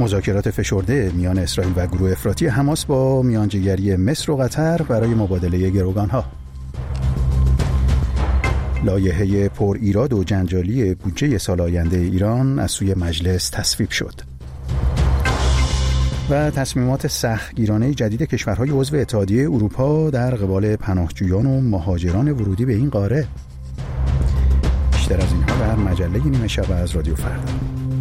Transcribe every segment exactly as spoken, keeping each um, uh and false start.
مذاکرات فشرده میان اسرائیل و گروه افراطی حماس با میانجیگری مصر و قطر برای مبادله گروگانها. لایحه پر ایراد و جنجالی بودجه سال آینده ایران از سوی مجلس تصویب شد. و تصمیمات سختگیرانه جدید کشورهای عضو اتحادیه اروپا در قبال پناهجویان و مهاجران ورودی به این قاره. بیشتر از اینها در مجله نیمه شب از رادیو فردا.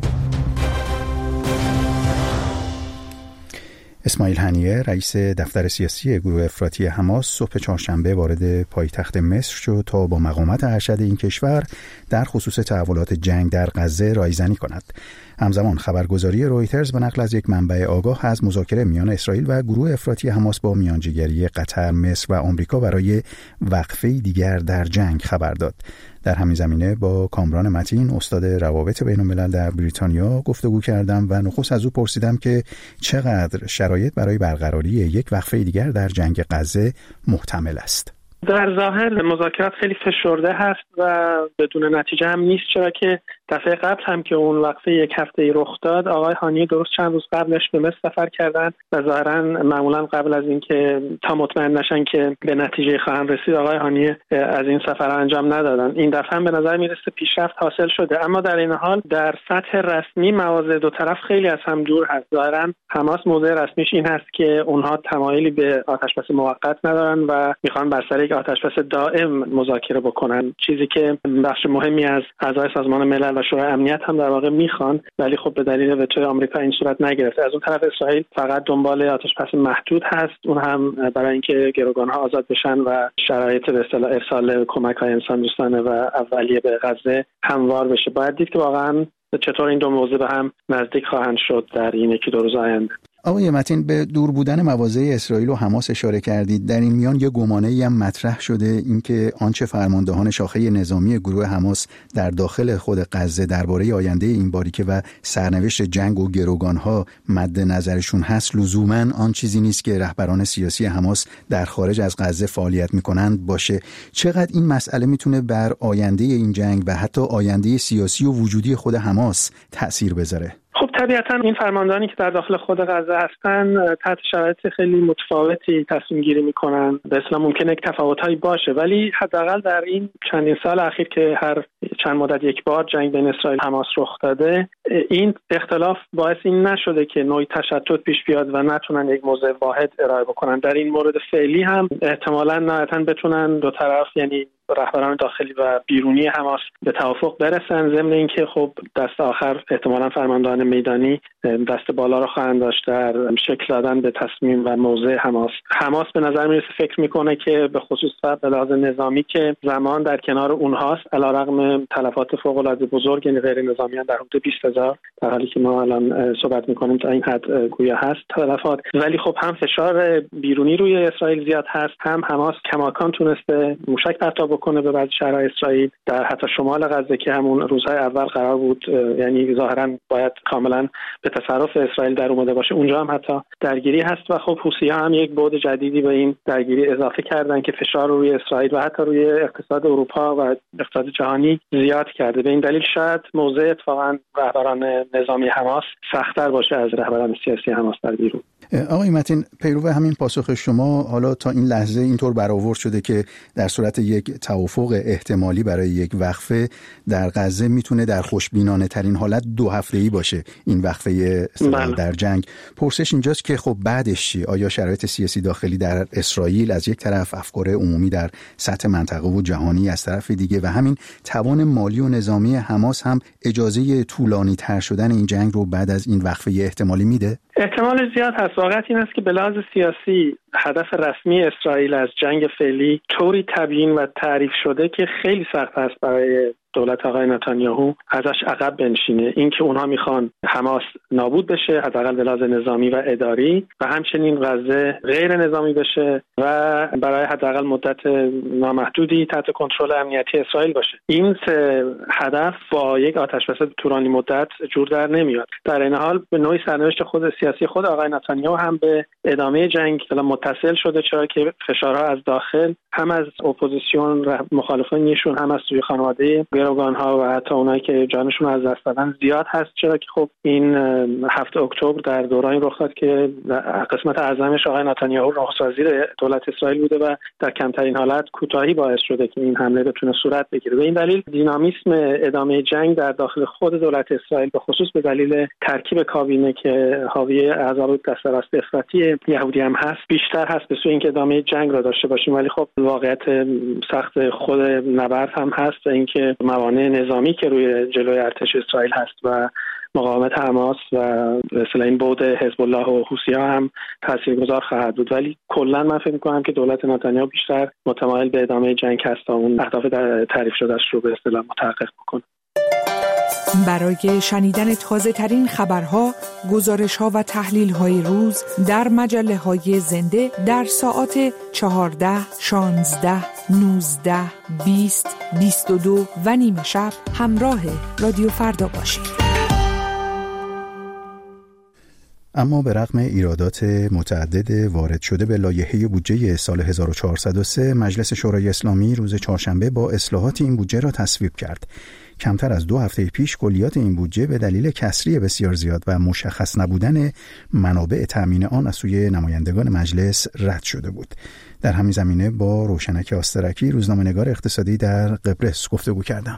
اسماعیل هنیه رئیس دفتر سیاسی گروه افراطی حماس صبح چهارشنبه وارد پایتخت مصر شد تا با مقامات ارشد این کشور در خصوص تحولات جنگ در غزه رایزنی کند. همزمان خبرگزاری رویترز به نقل از یک منبع آگاه از مذاکره میان اسرائیل و گروه افراطی حماس با میانجیگری قطر، مصر و آمریکا برای وقفه دیگر در جنگ خبر داد. در همین زمینه با کامران متین استاد روابط بین الملل در بریتانیا گفتگو کردم و نخست از او پرسیدم که چقدر شرایط برای برقراری یک وقفه دیگر در جنگ غزه محتمل است. در ظاهر مذاکرات خیلی فشرده هست و بدون نتیجه هم نیست، چرا که دفعه قبل هم که اون وقفه یک هفته ای رخ داد، آقای هانیه درست چند روز قبلش به مصر سفر کردن و ظاهرا معمولا قبل از اینکه تا مطمئن نشن که به نتیجه خواهند رسید، آقای هانیه از این سفر انجام ندادن. این دفعه هم به نظر میرسه پیشرفت حاصل شده، اما در این حال در سطح رسمی مواضع دو طرف خیلی از هم دور هست. ظاهرا حماس موضع رسمیش این هست که اونها تمایلی به آتشبس موقت ندارن و میخوان بر سر یک آتشبس دائم مذاکره بکنن، چیزی که بخش مهمی از اعضای سازمان ملل و شورای امنیت هم در واقع میخوان، ولی خب به دلیل وتوی آمریکا این صورت نگرفته. از اون طرف اسرائیل فقط دنبال آتشبس محدود هست، اون هم برای اینکه گروگانها آزاد بشن و شرایط به اصطلاح ارسال کمک‌های انسان‌دوستانه و اولیه به غزه هموار بشه. باید دید که واقعا چطور این دو موضوع به هم نزدیک خواهند شد در این یکی دو روز آینده. آقای متین، به دور بودن مواضع اسرائیل و حماس اشاره کردید. در این میان یه گمانه‌ای هم مطرح شده، اینکه آنچه فرماندهان شاخه نظامی گروه حماس در داخل خود غزه درباره آینده این باریکه و سرنوشت جنگ و گروگانها مد نظرشون هست، لزوماً آن چیزی نیست که رهبران سیاسی حماس در خارج از غزه فعالیت می‌کنند باشه. چقدر این مسئله میتونه بر آینده این جنگ و حتی آینده سیاسی و وجودی خود حماس تأثیر بذاره؟ خب طبیعتا این فرماندهانی که در داخل خود غزه هستن تحت شرایط خیلی متفاوتی تصمیم گیری میکنن. به اصطلاح ممکنه یک تفاوتایی باشه، ولی حداقل در این چندین سال اخیر که هر چند مدت یک بار جنگ بین اسرائیل و حماس رخ داده، این اختلاف باعث این نشده که نوعی تشتت پیش بیاد و نتونن یک موضع واحد ارائه بکنن. در این مورد فعلی هم احتمالاً نهایتاً بتونن دو طرف، یعنی رهبران داخلی و بیرونی حماس، به توافق برسن، ضمن اینکه خب دست آخر احتمالاً فرماندهان میدانی دست بالا رو خواهند داشت در شکل دادن به تصمیم و موضع حماس. حماس به نظر میرسه فکر میکنه که به خصوص به لحاظ نظامی که زمان در کنار اونهاست، علیرغم تلفات فوق العاده بزرگ، یعنی غیر نظامیان در حدود بیست هزار در حالی که ما الان صحبت میکنیم تا این حد گویا هست تلفات، ولی خب هم فشار بیرونی روی اسرائیل زیاد هست، هم حماس کماکان تونسته موشک پرتاب کنه به بعضی شهرهای اسرائیل در حتی شمال غزه که همون روزهای اول قرار بود، یعنی ظاهرا باید کاملا به تصرف اسرائیل در اومده باشه، اونجا هم حتی درگیری هست و خب حوثی‌ها هم یک بعد جدیدی به این درگیری اضافه کردن که فشار رو روی اسرائیل و حتی روی اقتصاد اروپا و اقتصاد جهانی زیاد کرده. به این دلیل شاید موضع اتفاقا رهبران نظامی حماس سخت‌تر باشه از رهبران سیاسی حماس در بیرون. آقای متین، پیرو همین پاسخ شما، حالا تا این لحظه اینطور برآورد شده که در صورت یک توافق احتمالی برای یک وقفه در غزه میتونه در خوشبینانه ترین حالت دو هفته‌ای باشه این وقفه در جنگ. پرسش اینجاست که خب بعدش چی؟ آیا شرایط سیاسی داخلی در اسرائیل از یک طرف، افکار عمومی در سطح منطقه و جهانی از طرف دیگه و همین توان مالی و نظامی حماس هم اجازه طولانی تر شدن این جنگ رو بعد از این وقفه احتمالی میده؟ احتمال زیاد هست. واقعیت این است که به لحاظ سیاسی هدف رسمی اسرائیل از جنگ فعلی طوری تبیین و تعریف شده که خیلی سخت است برای دولت آقای نتانیاهو ازش عقب بنشینه. این که اونها میخوان حماس نابود بشه، حداقل به لحاظ نظامی و اداری، و همچنین غزه غیر نظامی بشه و برای حداقل مدت نامحدودی تحت کنترل امنیتی اسرائیل باشه. این سه هدف با یک آتشبس طولانی مدت جور در نمیاد. در این حال به نوعی سرنوشت خود سیاسی خود آقای نتانیاهو هم به ادامه جنگ متصل شده، چرا که فشارها از داخل هم از اپوزیسیون مخالفانشون هم از سوی خانواده گروگان‌ها و حتی اونایی که جانشون رو از دست دادن زیاد هست، چرا که خب این هفتم اکتبر در دورانی رخ داد که قسمت اعظمش آقای نتانیاهو نخست وزیر دولت اسرائیل بوده و در کمترین حالت کوتاهی باعث شده که این حمله بتونه صورت بگیره. به این دلیل دینامیسم ادامه جنگ در داخل خود دولت اسرائیل به خصوص به دلیل ترکیب کابینه که حاوی اعضای دست راست افراطی یهودی هم هست بیشتر هست به سوی اینکه ادامه جنگ را داشته باشیم. ولی خب واقعیت سخت خود نبرد هم هست و اینکه موانع نظامی که روی جلوی ارتش اسرائیل هست و مقاومت حماس و مثلا این بود حزب الله و حوثی‌ها هم تاثیرگذار خواهد بود. ولی کلا من فکر می‌کنم که دولت نتانیاهو بیشتر متمایل به ادامه جنگ هست تا اون اهداف تعریف شده‌اش رو به اصطلاح متحقق بکنه. برای شنیدن تازه ترین خبرها، گزارش‌ها و تحلیل‌های روز در مجله‌های زنده در ساعات چهارده، شانزده، نوزده، بیست، بیست و دو و نیمه شب همراه رادیو فردا باشید. اما به رغم ایرادات متعدد وارد شده به لایحه بودجه سال هزار و چهارصد و سه، مجلس شورای اسلامی روز چهارشنبه با اصلاحات این بودجه را تصویب کرد. کمتر از دو هفته پیش کلیات این بودجه به دلیل کسری بسیار زیاد و مشخص نبودن منابع تأمین آن از سوی نمایندگان مجلس رد شده بود. در همین زمینه با روشنک آسترکی، روزنامه‌نگار اقتصادی در قبرس، گفتگو کردم.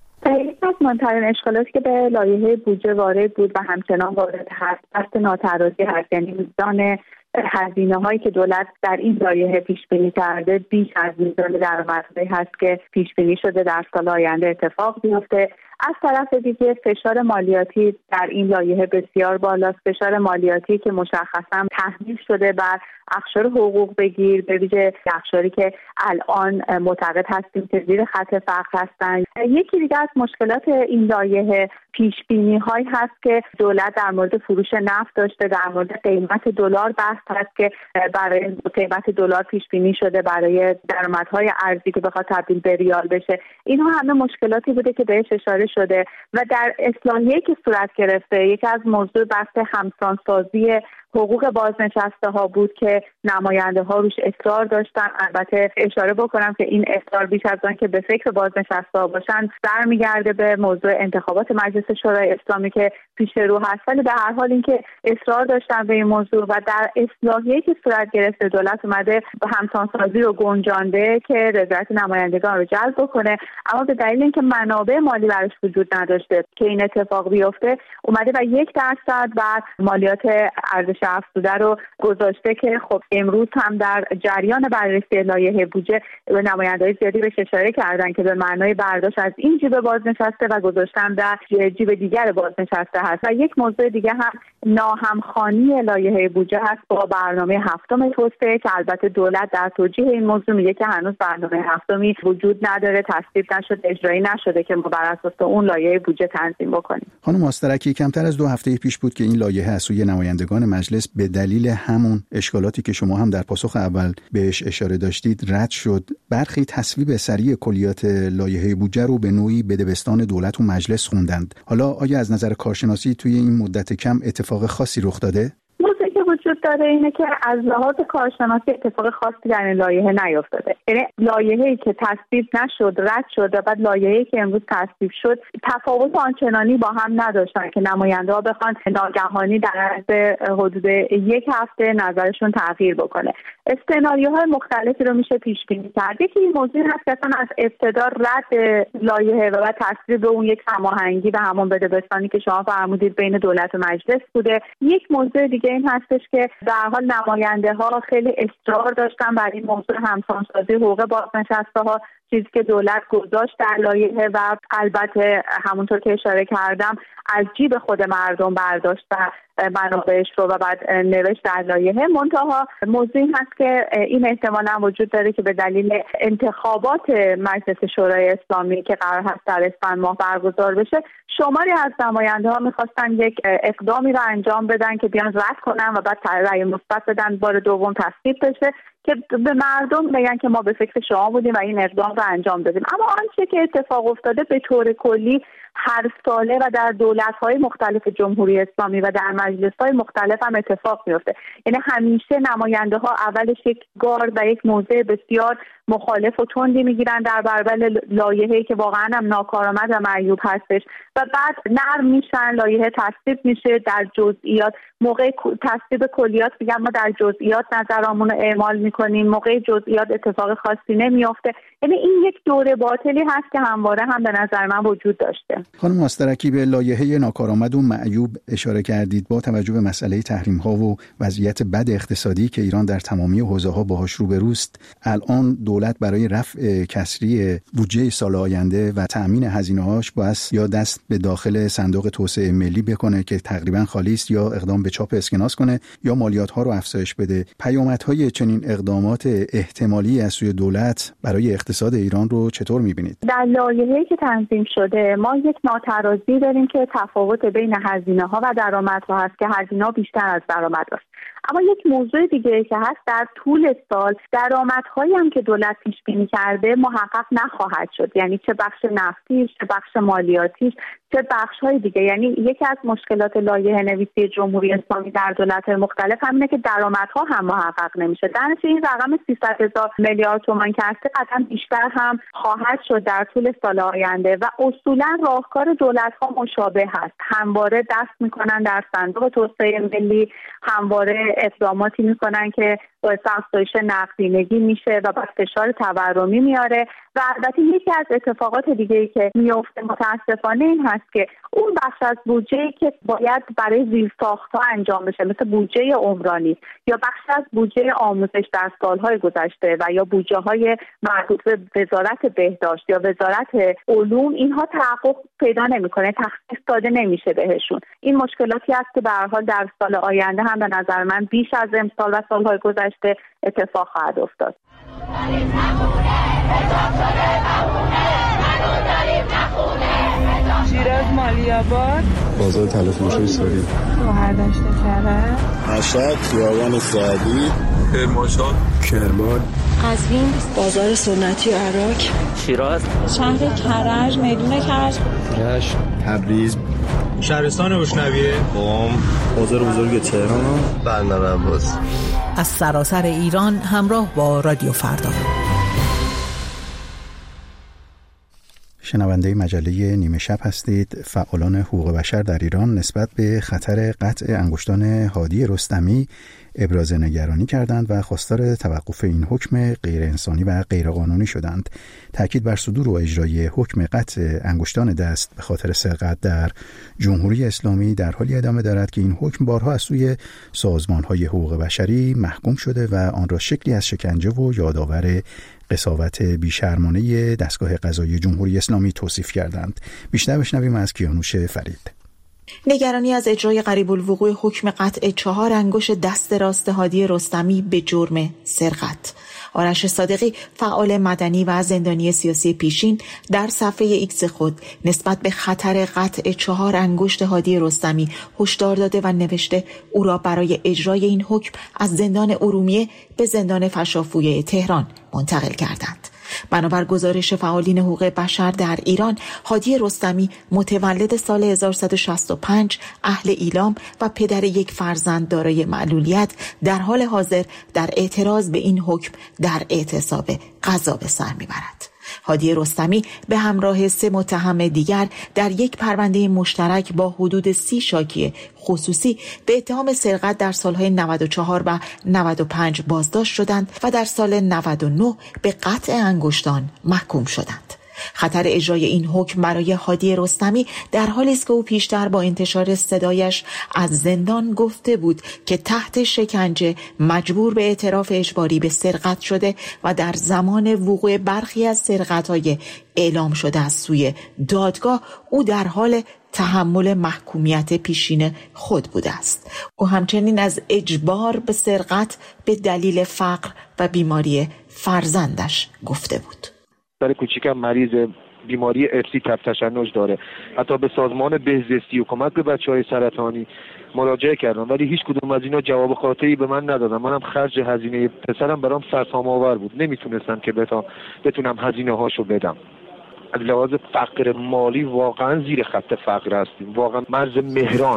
یکی از مهمترین اشکالاتی که به لایحه بودجه وارد بود و همچنان وارد هست بحث ناترازی هست، یعنی میزان هزینه هایی که دولت در این لایحه پیش بینی کرده بیش از میزان درآمدهایی هست که پیش بینی شده در سال آینده اتفاق بیفته. از طرف دیگه فشار مالیاتی در این لایحه بسیار بالاست، فشار مالیاتی که مشخصا تحمیل شده بر اقشار حقوق بگیر، به ویژه اقشاری که الان معتقد هستیم که زیر خط فقر هستن. یکی دیگه از مشکلات این لایحه پیش بینی هایی هست که دولت در مورد فروش نفت داشته، در مورد قیمت دلار بحث هست که برای قیمت دلار پیش بینی شده برای درآمدهای ارزی که بخواد تبدیل به ریال بشه. اینها همه مشکلاتی بوده که بهش اشاره شده و در اصلاحیه‌ای که صورت گرفته یکی از موضوع بحث همسانسازی حقوق بازنشسته ها بود که نماینده ها روش اصرار داشتن. البته اشاره بکنم که این اصرار بیش از آن که به فکر بازنشسته ها باشن برمیگرده به موضوع انتخابات مجلس شورای اسلامی که پیش رو هست، ولی به هر حال اینکه اصرار داشتن به این موضوع و در اصلاحیه‌ای که صورت گرفته دولت اومده همسانسازی رو گنجانده که رضایت نمایندگان رو جلب بکنه، اما به دلیل اینکه منابع مالی براش وجود نداشته که این اتفاق بیفته اومده و یک درصد بر مالیات ارزش افزوده رو گذاشته که خب امروز هم در جریان بررسی لایحه بودجه به نماینده‌های زیادی بهش اشاره کردن که به معنای برداشت از این جیب بازنشسته و گذاشتن در جیب دیگر بازنشسته هست. و یک موضوع دیگه هم ناهمخوانی لایحه بودجه هست با برنامه هفتم توسعه که البته دولت در توجیه این موضوع میگه که هنوز برنامه هفتمی وجود نداره، تصویب نشده، اجرایی نشده که ما بر اساس اون لایحه بودجه تنظیم بکنیم. خانم آسترکی، کمتر از دو هفته پیش بود که این لایحه از سوی نمایندگان مجلس به دلیل همون اشکالاتی که شما هم در پاسخ اول بهش اشاره داشتید رد شد. برخی تصویب سریع کلیات لایحه بودجه رو به نوعی بدبستان دولت و مجلس خوندند. حالا آیا از نظر کارشناسی توی این مدت کم اتفاق خاصی رخ داده؟ موضوعی که وجود داره اینه که از لحاظ کارشناسی اتفاق خاصی در این لایحه نیفتاده. یعنی لایحه‌ای که تصویب نشد رد شد و بعد لایحه‌ای که امروز تصویب شد تفاوت آنچنانی با هم نداشتن که نماینده‌ها بخوان ناگهانی در عرض حدود یک هفته نظرشون تغییر بکنه. سناریوهای مختلفی رو میشه پیش بینی کرد. یکی این موضوع هست که اصلا از ابتدا رد لایحه و بعد تصویب اون یک هماهنگی و همون بدبستانی که شما فرمودید بین دولت و مجلس بوده. یک موضوع دیگه این هستش که در حال نماینده ها خیلی اصرار داشتن بر این موضوع همسانسازی حقوق بازنشسته ها، چیزی که دولت گذاشت در لایحه و البته همونطور که اشاره کردم از جیب خود مردم برداشت و منابعش رو و بعد نوشت در لایحه. منتها موضوعی هست که این احتمالا وجود داره که به دلیل انتخابات مجلس شورای اسلامی که قرار هست در اسفند ماه برگزار بشه شماری از نماینده ها میخواستن یک اقدامی رو انجام بدن که بیان رد کنن و بعد رأی مثبت بدن، بار دوم تصویب بشه که به مردم بگن که ما به فکر شما بودیم و این اقدام رو انجام دادیم. اما آنچه که اتفاق افتاده به طور کلی هر ساله و در دولت‌های مختلف جمهوری اسلامی و در مجلس‌های مختلف هم اتفاق میفته. یعنی همیشه نماینده‌ها اولش یک گارد و یک موضع بسیار مخالف و تندی میگیرن در برابر لایحه‌ای که واقعا هم ناکارآمد و معیوب هستش و بعد نرم میشن، لایحه تصویب میشه در جزئیات. موقع تصویب کلیات میگن ما در جزئیات نظرامون رو اعمال میکنیم، موقع جزئیات اتفاق خاصی نمیافته. یعنی این یک دوره باطلی هست که همواره هم به نظر من وجود داشته. خانم مسترکی، به لایحه ناکارآمد و معیوب اشاره کردید. با توجه به مسئله تحریم ها و وضعیت بد اقتصادی که ایران در تمامی حوزه ها باهاش روبروست، الان دولت برای رفع کسری بودجه سال آینده و تأمین هزینه هاش باید یا دست به داخل صندوق توسعه ملی بکنه که تقریبا خالی است، یا اقدام به چاپ اسکناس کنه، یا مالیات ها رو افزایش بده. پیامدهای چنین اقدامات احتمالی از سوی دولت برای اقتصاد ایران رو چطور می‌بینید؟ در لایحه‌ای که تنظیم شده ما یک ناترازی داریم که تفاوت بین هزینه‌ها و درآمدها هست که هزینه‌ها بیشتر از درآمد است. اما یک موضوع دیگه که هست، در طول سال درآمدهایی هم که دولت پیش بینی کرده محقق نخواهد شد. یعنی چه بخش نفتیش، چه بخش مالیاتیش، چه بخش‌های دیگه. یعنی یکی از مشکلات لایحه نویسی جمهوری اسلامی در دولت‌های مختلف همینه که درآمدها هم محقق نمیشه. در نتیجه این رقم سیصد هزار میلیارد تومان که هست قطعاً بیشتر هم خواهد شد در طول سال آینده و اصولاً راهکار دولت‌ها مشابه هست. همواره دست می‌کنن در صندوق توسعه ملی، همواره اقداماتی می‌کنن که باعث افزایش نقدینگی میشه و بعد فشار تورمی میاره. و البته یکی از اتفاقات دیگه‌ای که میفته متاسفانه این هست که اون بخش از بودجه‌ای که باید برای زیرساخت‌ها انجام بشه، مثل بودجه عمرانی یا بخش از بودجه آموزش در سال‌های گذشته و یا بودجه‌های مربوط به وزارت بهداشت یا وزارت علوم، اینها تحقق پیدا نمی‌کنه، تخصیص داده نمیشه بهشون. این مشکلاتی است که به هر حال در سال آینده هم به نظر من بیش از امسال و سال‌های گذشته اتفاق خواهد افتاد. شیراز مالی‌آباد، بازار تلفروشی ساری، شهردشت کرج، مشهد خیابان سعدی، کرمانشاه، کرمان، قزوین، بازار سنتی عراق، شیراز، شهر کرج، میدون کرج، رشت، تبریز، شهرستان روشنویه، قم، بازار بزرگ تهران، بندر عباس. از سراسر ایران همراه با رادیو فردا. شنونده مجله نیمه شب هستید. فعالان حقوق بشر در ایران نسبت به خطر قطع انگشتان هادی رستمی ابراز نگرانی کردند و خواستار توقف این حکم غیر انسانی و غیر قانونی شدند. تاکید بر صدور و اجرای حکم قطع انگشتان دست به خاطر سرقت در جمهوری اسلامی در حالی ادامه دارد که این حکم بارها از سوی سازمان‌های حقوق بشری محکوم شده و آن را شکلی از شکنجه و یادآور قساوت بیشرمانه دستگاه قضایی جمهوری اسلامی توصیف کردند. بیشتر بشنویم از کیانوش فرید. نگرانی از اجرای قریب الوقوع حکم قطع چهار انگشت دست راست هادی رستمی به جرم سرقت. آرش صادقی، فعال مدنی و زندانی سیاسی پیشین، در صفحه ایکس خود نسبت به خطر قطع چهار انگشت هادی رستمی هشدار داده و نوشته او را برای اجرای این حکم از زندان ارومیه به زندان فشافویه تهران منتقل کردند. بنابر گزارش فعالین حقوق بشر در ایران، هادی رستمی متولد سال هزار و سیصد و شصت و پنج، اهل ایلام و پدر یک فرزند دارای معلولیت، در حال حاضر در اعتراض به این حکم در اعتصاب قضا به سر میبرد. هادی رستمی به همراه سه متهم دیگر در یک پرونده مشترک با حدود سی شاکی خصوصی به اتهام سرقت در سالهای نود و چهار و نود و پنج بازداشت شدند و در سال نود و نه به قطع انگشتان محکوم شدند. خطر اجرای این حکم برای هادی رستمی در حالی است که او پیشتر با انتشار صدایش از زندان گفته بود که تحت شکنجه مجبور به اعتراف اجباری به سرقت شده و در زمان وقوع برخی از سرقت‌های اعلام شده از سوی دادگاه او در حال تحمل محکومیت پیشین خود بوده است. او همچنین از اجبار به سرقت به دلیل فقر و بیماری فرزندش گفته بود. در کوچیکم مریض بیماری ارثی تب تشنج داره. حتی به سازمان بهزیستی و کمک به بچهای سرطانی مراجعه کردم ولی هیچ کدوم از اینا جواب قاطعی به من ندادن. منم خرج هزینه پسرم برام سرسام آور بود. نمیتونستم که بتونم هزینه هاشو بدم. از لحاظ فقر مالی واقعا زیر خط فقر هستیم. واقعا مرز مهران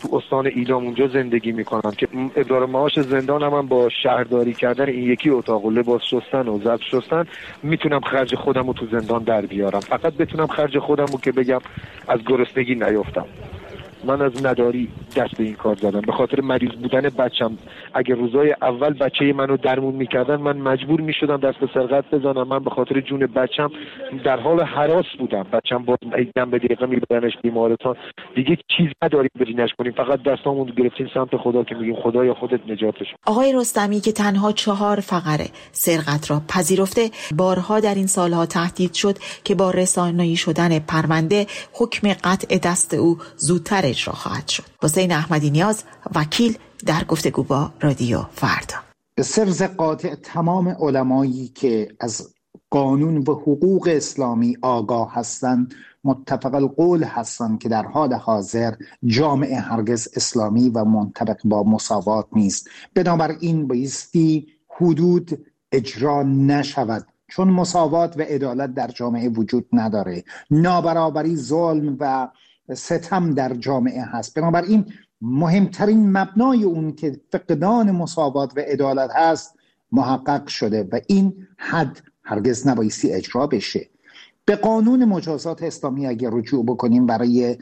تو استان ایلام اونجا زندگی میکنم که ابرار معاش زندان هم, هم با شهرداری کردن این یکی اتاق و لباس شستن و ظرف شستن میتونم خرج خودم رو تو زندان در بیارم. فقط بتونم خرج خودم رو که بگم از گرسنگی نیافتم. من از نداری دست به این کار زدم به خاطر مریض بودن بچم. اگه روزای اول بچه منو درمون میکردن من مجبور میشدم دست به سرقت بزنم. من به خاطر جون بچم در حال هراس بودم. بچم با دم به دقیقه میبرنش بیمارستان. دیگه چیز نداریم بدینش کنیم، فقط دستامون گرفتیم سمت خدا که میگیم خدایا خودت نجاتش. آقای رستمی که تنها چهار فقره سرقت را پذیرفته، بارها در این سالها تهدید شد که با رسانه‌ای شدن پرونده حکم قطع دست او زودتر اجرا خواهد شد. حسین احمدی نیاز، وکیل، در گفتگو با رادیو فردا. به سرز قاطع تمام علمایی که از قانون و حقوق اسلامی آگاه هستند متفق القول هستند که در حال حاضر جامعه هرگز اسلامی و منطبق با مساوات نیست. بنابراین بایستی حدود اجرا نشود، چون مساوات و عدالت در جامعه وجود نداره. نابرابری، ظلم و ستم در جامعه هست. بنابراین مهمترین مبنای اون که فقدان مساوات و عدالت هست محقق شده و این حد هرگز نبایستی اجرا بشه. به قانون مجازات اسلامی اگر رجوع بکنیم برای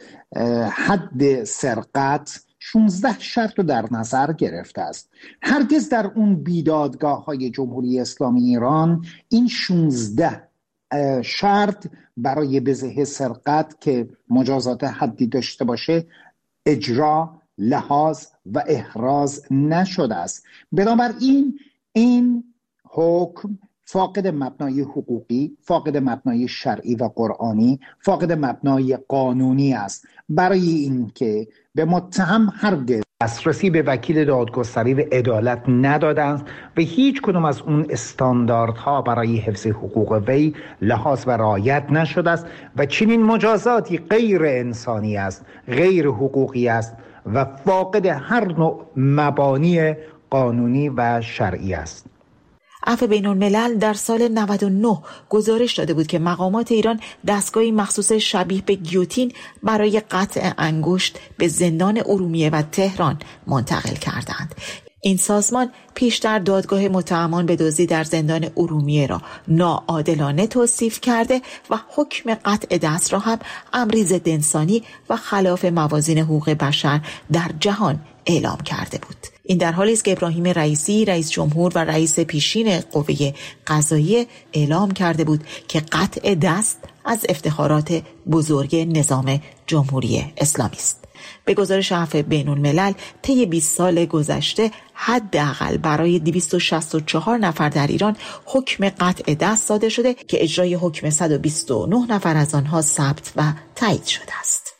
حد سرقت شانزده شرط رو در نظر گرفته است. هرگز در اون بیدادگاه های جمهوری اسلامی ایران این شانزده شرط برای بزه سرقت که مجازات حدی داشته باشه اجرا، لحاظ و احراز نشده است. بنابراین این حکم فاقد مبنای حقوقی، فاقد مبنای شرعی و قرآنی، فاقد مبنای قانونی است. برای اینکه به متهم هرگز دسترسی به وکیل دادگستری و عدالت ندادند و هیچ کدام از اون استانداردها برای حفظ حقوق وی لحاظ و رعایت نشده است و چنین مجازاتی غیر انسانی است، غیر حقوقی است و فاقد هر نوع مبانی قانونی و شرعی است. عفو بین الملل در سال نود و نه گزارش داده بود که مقامات ایران دستگاهی مخصوص شبیه به گیوتین برای قطع انگشت به زندان ارومیه و تهران منتقل کردند. این سازمان پیشتر دادگاه متهمان به دزدی در زندان ارومیه را ناعادلانه توصیف کرده و حکم قطع دست را هم امری ضد انسانی و خلاف موازین حقوق بشر در جهان اعلام کرده بود. این در حالی است که ابراهیم رئیسی رئیس جمهور و رئیس پیشین قوه قضاییه اعلام کرده بود که قطع دست از افتخارات بزرگ نظام جمهوری اسلامی است. به گزارش عفو بین الملل طی بیست سال گذشته حداقل برای دویست و شصت و چهار نفر در ایران حکم قطع دست صادر شده که اجرای حکم صد و بیست و نه نفر از آنها ثبت و تایید شده است.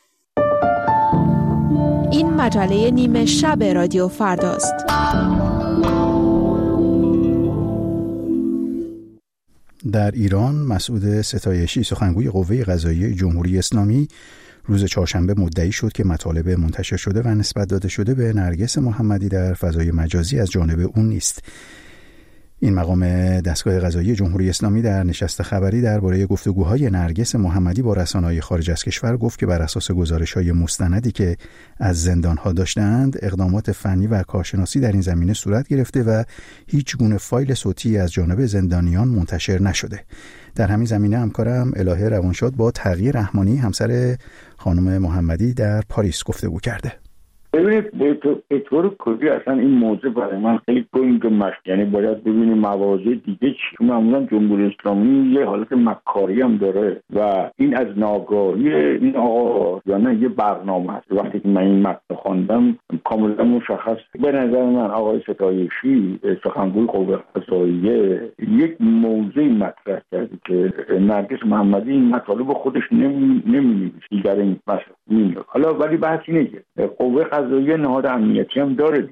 این مجله نیمه شب رادیو فرداست. در ایران مسعود ستایشی سخنگوی قوه قضاییه جمهوری اسلامی روز چهارشنبه مدعی شد که مطالب منتشر شده و نسبت داده شده به نرگس محمدی در فضای مجازی از جانب اون نیست. این مقام دستگاه قضایی جمهوری اسلامی در نشست خبری درباره گفتگوهای نرگس محمدی با رسانه‌های خارج از کشور گفت که بر اساس گزارش‌های مستندی که از زندان‌ها داشتند اقدامات فنی و کارشناسی در این زمینه صورت گرفته و هیچ گونه فایل صوتی از جانب زندانیان منتشر نشده. در همین زمینه همکارم الهه روانشاد با تغییر رحمانی همسر خانم محمدی در پاریس گفتگو کرده. ببینید به طور کلی اصلا این موضوع برای من خیلی گنگ مشت، یعنی باید ببینیم مواضع دیگه چی. معمولا جمهوری اسلامی یه حالت مکاری هم داره و این از ناگاهی این آقا یا نه یه برنامه هست. وقتی که من این متن خواندم کاملا مشخص. به نظر من آقای ستایشی سخنگوی قوه قضاییه یک موضوع مطرح کرده که نرگس محمدی این مطالب خودش نمی‌نویسه در این مسئله. حالا ولی بحث اینه که قوه قضاییه نهاد امنیتی هم داره دیگه.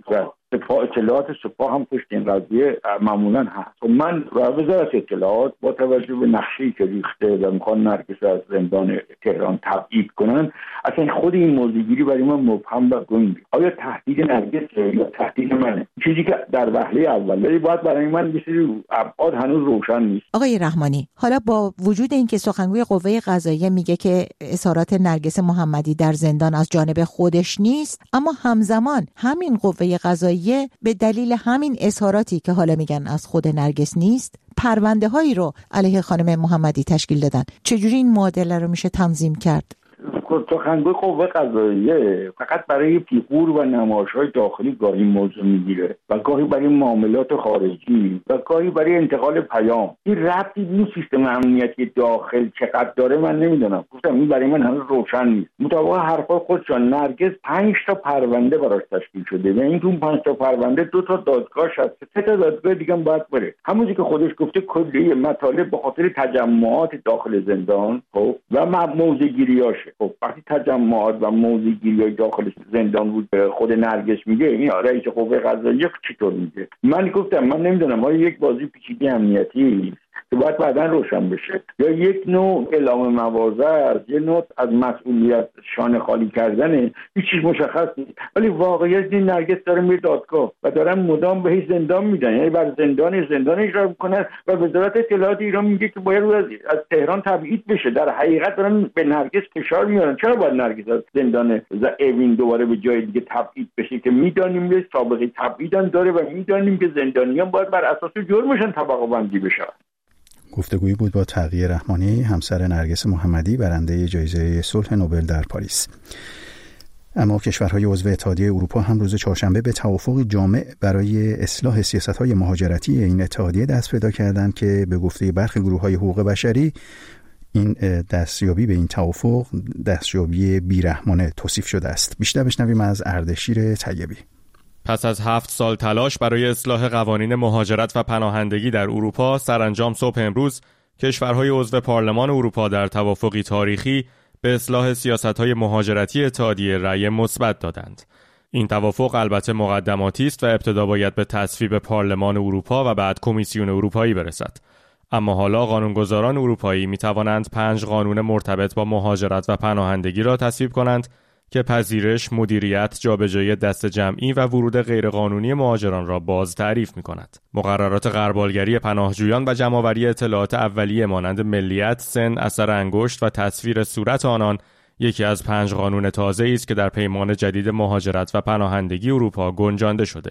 سپاه اطلاعات سپاه هم پشت این قضیه معمولا هست. من وزارت اطلاعات با توجه به نقشه‌ای که ریخته و میخوان نرگس از زندان تهران تبعید کنن، اصلا خود این موضوعگیری برای من مبهم و گنگ. آیا تهدید نرگس یا تهدید منه؟ چیزی که در وهله اول ولی باید برای من یه سری ابعاد هنوز روشن نیست. آقای رحمانی، حالا با وجود اینکه سخنگوی قوه قضاییه میگه که اظهارات نرگس محمدی در زندان از جانب خودش نیست، اما همزمان همین قوه قضاییه به دلیل همین اظهاراتی که حالا میگن از خود نرگس نیست، پرونده هایی رو علیه خانم محمدی تشکیل دادن. چجوری این معادله رو میشه تنظیم کرد؟ سخنگوی قوه قضاییه فقط برای فیگور و نمایش‌های داخلی گاهی موضوع میگیره و گاهی برای معاملات خارجی و گاهی برای انتقال پیام. این ربطی به این سیستم امنیتی داخل چقدر داره من نمیدونم. گفتم این برای من هنوز روشن نیست. مطابق حرفای خودشان نرگس پنج تا پرونده براش تشکیل شده و این تو پنج تا پرونده دو تا دادگاه هست، سه تا دادگاه دیگه هم باید بره. همونجوری که خودش گفته کلیه مطالب به خاطر تجمعات داخل زندان خب و موضع‌گیریاشه. خب وقتی تجمعات و موضع‌گیری داخل زندان بود خود نرگس میگه، این رئیس قوه قضاییه چطور میگه؟ من گفتم من نمیدونم آیا یک بازی پیچیده امنیتی که باید بعداً روشن بشه یا یک نوع اعلام مواضع است، یک نوع از مسئولیت شانه خالی کردن، هیچ چیز مشخص نیست. ولی واقعیت این نرگس داره میره دادگاه و دارن مدام بهش زندان میدن، یعنی بر زندان زندان اجرا میکنن و وزارت اطلاعات ایران میگه که باید از, از تهران تبعید بشه. در حقیقت دارن به نرگس فشار میارن. چرا باید نرگس از زندان اوین دوباره به جای دیگه تبعید بشه که میدانیم که سابقه تبعیدم داره و میدانیم که زندانیان باید بر اساس جرمشون طبقه بندی بشن. گفتگویی بود با تقی رحمانی، همسر نرگس محمدی، برنده جایزه صلح نوبل در پاریس. اما کشورهای عضو اتحادیه اروپا هم روز چهارشنبه به توافق جامع برای اصلاح سیاست‌های مهاجرتی این اتحادیه دست پیدا کردند که به گفته برخی گروه‌های حقوق بشری این دستیابی به این توافق دستیابی بیرحمانه توصیف شده است. بیشتر بشنویم از اردشیر طیبی. پس از هفت سال تلاش برای اصلاح قوانین مهاجرت و پناهندگی در اروپا، سرانجام صبح امروز کشورهای عضو پارلمان اروپا در توافقی تاریخی به اصلاح سیاست‌های مهاجرتی اتحادیه رأی مثبت دادند. این توافق البته مقدماتی است و ابتدا باید به تصویب پارلمان اروپا و بعد کمیسیون اروپایی برسد. اما حالا قانونگذاران اروپایی می‌توانند پنج قانون مرتبط با مهاجرت و پناهندگی را تصویب کنند که پذیرش، مدیریت، جابجایی دست جمعی و ورود غیرقانونی مهاجران را باز تعریف می‌کند. مقررات غربالگری پناهجویان و جمع‌آوری اطلاعات اولیه مانند ملیت، سن، اثر انگشت و تصویر صورت آنان یکی از پنج قانون تازه‌ای است که در پیمان جدید مهاجرت و پناهندگی اروپا گنجانده شده.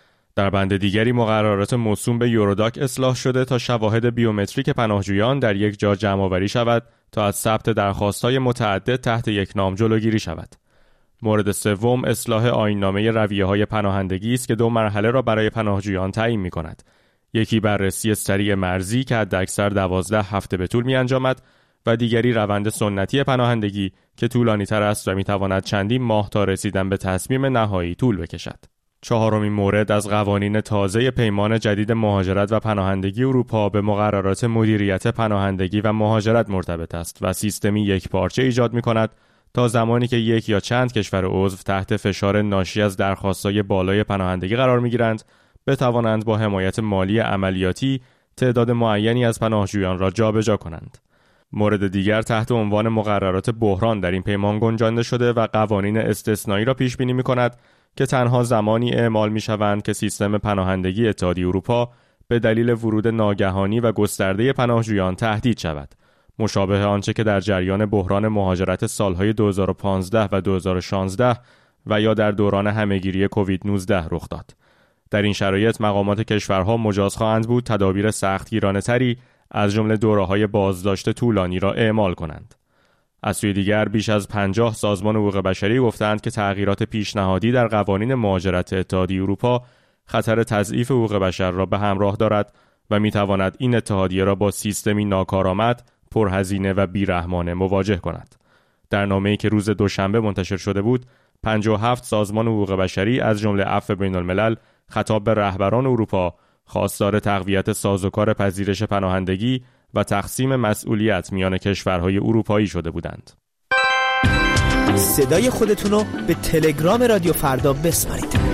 در بند دیگری مقررات موسوم به یوروداک اصلاح شده تا شواهد بیومتریک پناهجویان در یک جا جمع‌آوری شود تا از ثبت درخواست‌های متعدد تحت یک نام جلوگیری شود. مورد سوم اصلاح آیین‌نامه رویه‌های پناهندگی است که دو مرحله را برای پناهجویان تعیین می‌کند. یکی بررسی سریع مرزی که حداکثر دوازده هفته به طول می‌انجامد و دیگری روند سنتی پناهندگی که طولانی‌تر است و می‌تواند چندین ماه تا رسیدن به تصمیم نهایی طول بکشد. چهارمین مورد از قوانین تازه پیمان جدید مهاجرت و پناهندگی اروپا به مقررات مدیریت پناهندگی و مهاجرت مرتبط است و سیستمی یکپارچه ایجاد می‌کند تا زمانی که یک یا چند کشور عضو تحت فشار ناشی از درخواست‌های بالای پناهندگی قرار می‌گیرند، بتوانند با حمایت مالی عملیاتی تعداد معینی از پناهجویان را جابجا کنند. مورد دیگر تحت عنوان مقررات بحران در این پیمان گنجانده شده و قوانین استثنایی را پیش بینی می‌کند که تنها زمانی اعمال می‌شوند که سیستم پناهندگی اتحادیه اروپا به دلیل ورود ناگهانی و گسترده پناهجویان تهدید شود، مشابه آنچه که در جریان بحران مهاجرت سالهای دو هزار و پانزده و دو هزار و شانزده و یا در دوران همهگیری کووید نوزده رخ داد. در این شرایط مقامات کشورها مجاز خواهند بود تدابیر سختگیرانه‌تری از جمله دوره‌های بازداشت طولانی را اعمال کنند. از سوی دیگر بیش از پنجاه سازمان حقوق بشری گفتند که تغییرات پیشنهادی در قوانین مهاجرت اتحادیه اروپا خطر تضعیف حقوق بشر را به همراه دارد و می‌تواند این اتحادیه را با سیستمی ناکارآمد، پرهزینه و بیرحمانه مواجه کند. در نامه‌ای که روز دوشنبه منتشر شده بود، پنجاه و هفت سازمان حقوق بشری از جمله عفو بین‌الملل خطاب به رهبران اروپا خواستار تقویت سازوکار پذیرش پناهندگی و تقسیم مسئولیت میان کشورهای اروپایی شده بودند. صدای خودتون رو به تلگرام رادیو فردا بسپارید.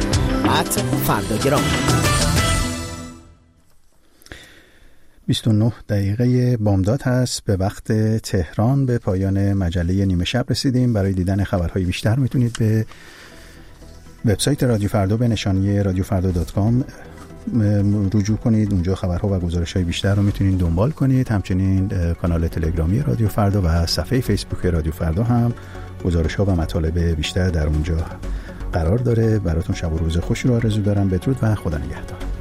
ات فرداگرام. بیست و نه دقیقه بامداد هست، به وقت تهران. به پایان مجله نیمه شب رسیدیم. برای دیدن خبرهای بیشتر میتونید به وبسایت رادیو فردا به نشانی رادیو فردا دات کام رجوع کنید. اونجا خبرها و گزارش‌های بیشتر رو میتونید دنبال کنید. همچنین کانال تلگرامی رادیو فردا و صفحه فیسبوک رادیو فردا هم گزارش‌ها و مطالب بیشتر در اونجا قرار داره. براتون شب و روز خوشی رو آرزو دارم. بدرود و خدا نگهدار.